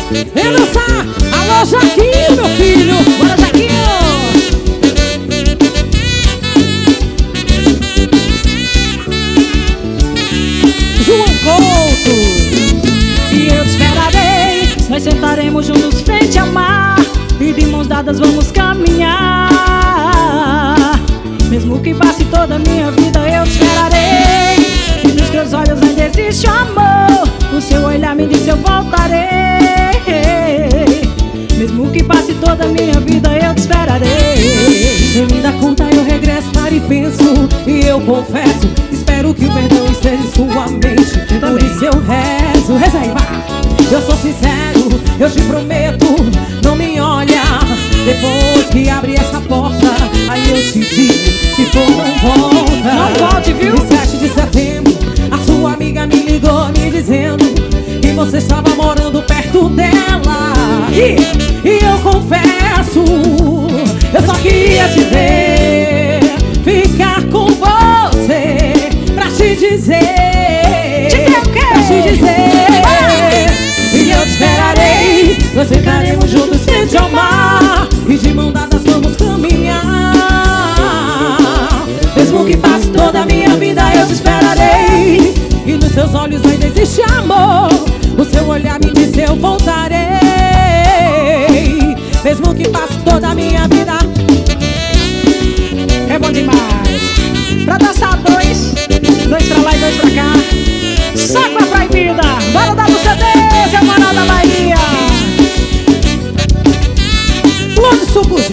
Vem dançar! Alô, Jaquinho, meu filho! Bora, Jaquinho! João Couto! E eu te esperarei. Nós sentaremos juntos frente ao mar e de mãos dadas vamos caminhar. Mesmo que passe toda a minha vida, eu te esperarei. E nos teus olhos ainda existe o amor. O seu olhar me diz eu voltarei. Mesmo que passe toda a minha vida, eu te esperarei. Você me dá conta, eu regresso, paro e penso. E eu confesso, espero que o perdão esteja em sua mente. Por isso eu rezo, reza aí, vá. Eu sou sincero, eu te prometo, não me olha. Depois que abre essa porta, aí eu te digo, se for não volta. Não volte, viu? Em 7 de setembro, a sua amiga me ligou me dizendo que você estava morando perto dela. E eu confesso, eu só queria te ver, ficar com você, pra te dizer. Dizer o quê? Pra te dizer. E eu te esperarei, nós ficaremos juntos frente ao mar e de mão dadas vamos caminhar. Mesmo que passe toda a minha vida, eu te esperarei. E nos seus olhos ainda existe amor. O seu olhar me diz eu voltarei. Mesmo que passe toda a minha vida. É bom demais. Pra dançar dois pra lá e dois pra cá. Só com a proibida. Bora dar no CD, seu Manuel da Bahia. Lone Sucos